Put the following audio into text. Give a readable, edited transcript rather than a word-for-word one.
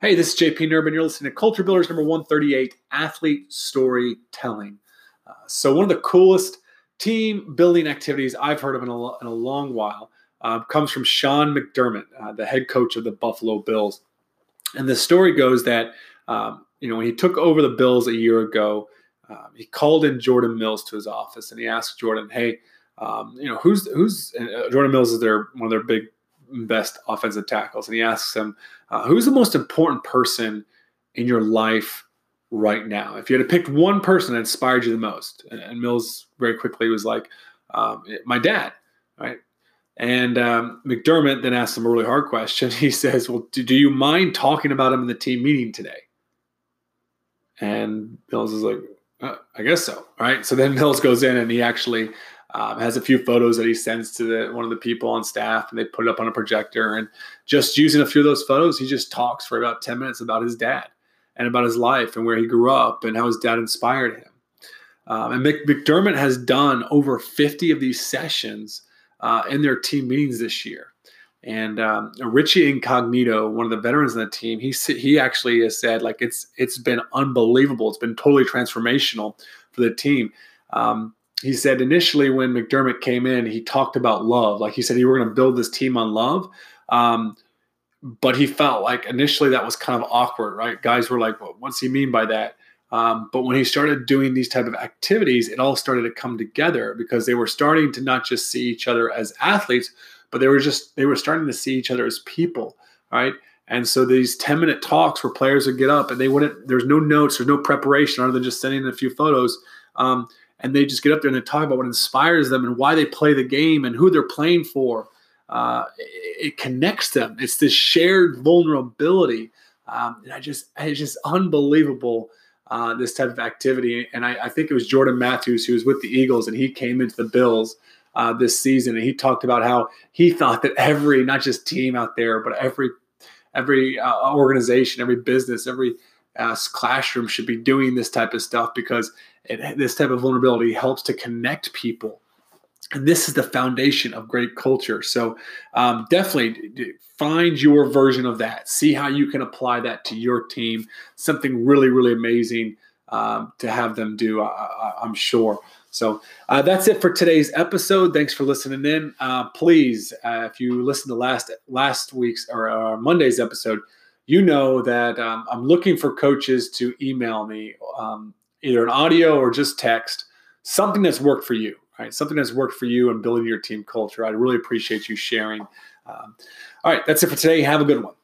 Hey, this is JP Nerbun. You're listening to Culture Builders number 138, Athlete Storytelling. So one of the coolest team building activities I've heard of in a long while comes from Sean McDermott, the head coach of the Buffalo Bills. And the story goes that, when he took over the Bills a year ago, he called in Jordan Mills to his office and he asked Jordan, hey, who's Jordan Mills is one of their best offensive tackles. And he asks him, who's the most important person in your life right now? If you had to pick one person that inspired you the most. And Mills very quickly was like, my dad, right? And McDermott then asked him a really hard question. He says, well, do you mind talking about him in the team meeting today? And Mills is like, I guess so, right? So then Mills goes in and he actually has a few photos that he sends to one of the people on staff, and they put it up on a projector. And just using a few of those photos, he just talks for about 10 minutes about his dad and about his life and where he grew up and how his dad inspired him. And McDermott has done over 50 of these sessions in their team meetings this year. And Richie Incognito, one of the veterans on the team, he actually has said, like, it's been unbelievable. It's been totally transformational for the team. He said initially when McDermott came in, he talked about love. Like he said, he were going to build this team on love. But he felt like initially that was kind of awkward, right? Guys were like, well, what's he mean by that? But when he started doing these type of activities, it all started to come together because they were starting to not just see each other as athletes, but they were starting to see each other as people, right? And so these 10-minute talks where players would get up and there's no notes, there's no preparation other than just sending in a few photos. And they just get up there and they talk about what inspires them and why they play the game and who they're playing for. It connects them. It's this shared vulnerability. And it's just unbelievable, this type of activity. And I think it was Jordan Matthews who was with the Eagles, and he came into the Bills this season, and he talked about how he thought that every, not just team out there, but every organization, every business, every classroom should be doing this type of stuff because this type of vulnerability helps to connect people. And this is the foundation of great culture. So definitely find your version of that. See how you can apply that to your team. Something really, really amazing to have them do, I'm sure. So that's it for today's episode. Thanks for listening in. Please, if you listened to last week's or Monday's episode, you know that I'm looking for coaches to email me either an audio or just text, something that's worked for you, right? Something that's worked for you in building your team culture. I'd really appreciate you sharing. All right, that's it for today. Have a good one.